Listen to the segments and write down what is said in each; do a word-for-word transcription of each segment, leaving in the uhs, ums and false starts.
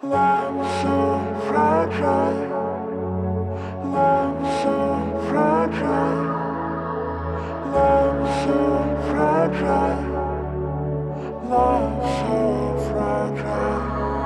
Love so fragile, love so fragile, love so fragile, love so fragile.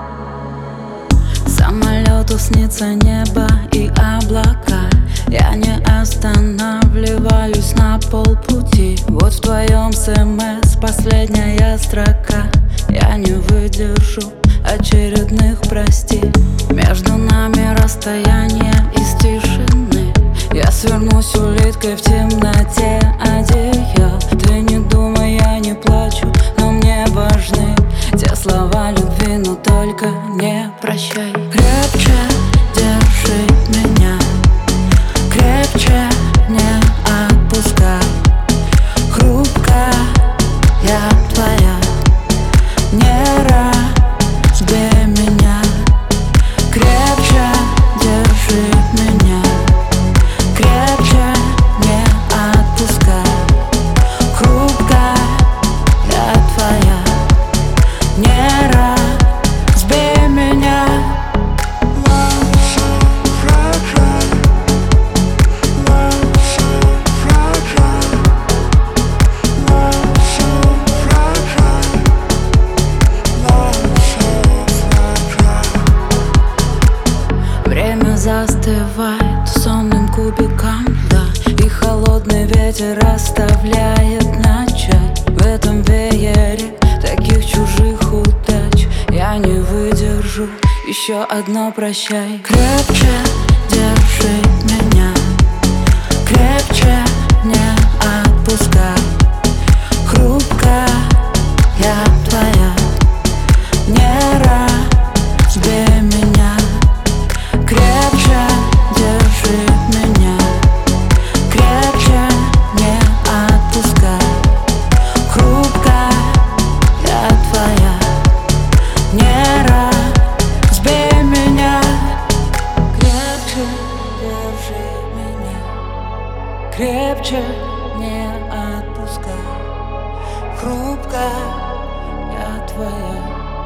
Самолету снится небо и облака. Я не останавливаюсь на полпути. Вот в твоем смс последняя строка. Я не выдержу очередных прости. Между нами расстояние из тишины. Я свернусь улиткой в темноте одеял. Ты не думай, я не плачу, но мне важны те слова любви, но только не прощай. Крепче держи меня, крепче не отпускай. Хрупкая я твоя, не разбей меня. Крепче держи меня, крепче не отпускай. Хрупкая я твоя, не разбей меня. Love so fragile, love so fragile, love so fragile, love so fragile. Время застывает сонным кубиком льда, и холодный ветер оставляет на чай. В этом веере таких чужих удач я не выдержу, еще одно прощай. Крепче держи меня, крепче не отпускай. Хрупкая я твоя, не разбей меня. Крепче держи меня, крепче не отпускай. Хрупкая я твоя, не разбей меня. Крепче держи меня, крепче не отпускай. Хрупкая я твоя,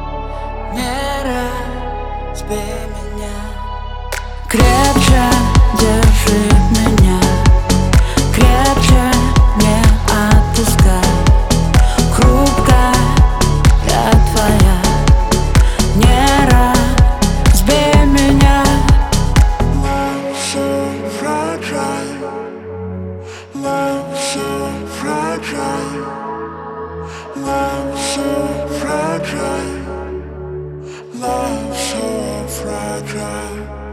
не разбей меня. Крепче держи меня, крепче не отпускай. Хрупкая я твоя, не разбей меня. Love so fragile, love so fragile, love so fragile, love so fragile.